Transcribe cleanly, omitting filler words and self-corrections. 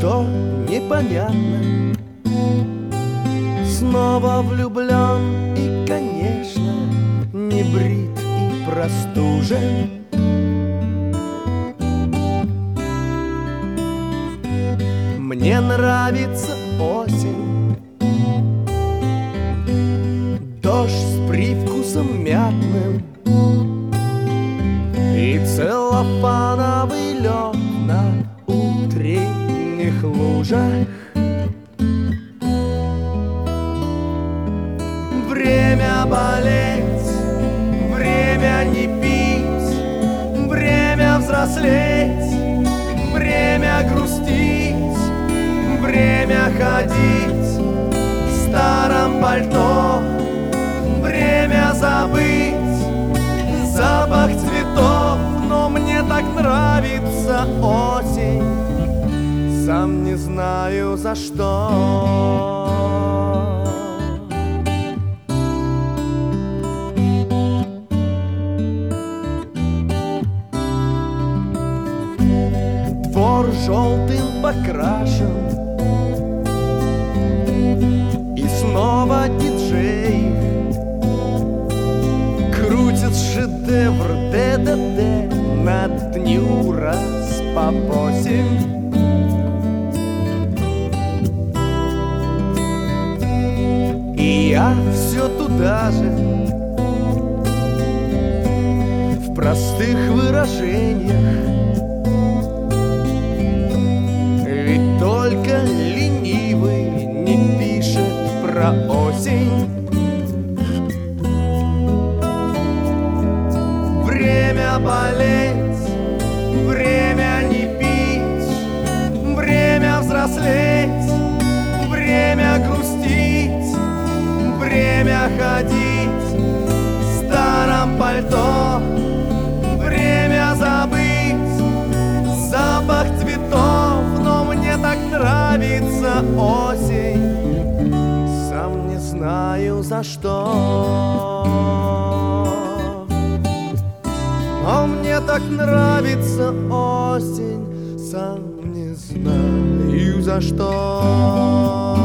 что непонятно. Снова влюблен и, конечно, не брит и простужен. Мне нравится осень, дождь с привкусом мятным и целлофановый лед на утренних лужах. Время болеть, время не пить, время взрослеть, время грустить, время ходить в старом пальто, время забыть запах цветов. Но мне так нравится осень, сам не знаю за что. Двор желтым покрашен, и снова диджей крутит шедевр ДДТ на дню раз по 8. И я все туда же, в простых выражениях. Ведь только ленивый не пишет про осень. Время болеть, время не пить, время взрослеть, время грустить, время ходить в старом пальто, время забыть запах цветов. Но мне так нравится осень, сам не знаю за что. Но мне так нравится осень, сам не знаю за что.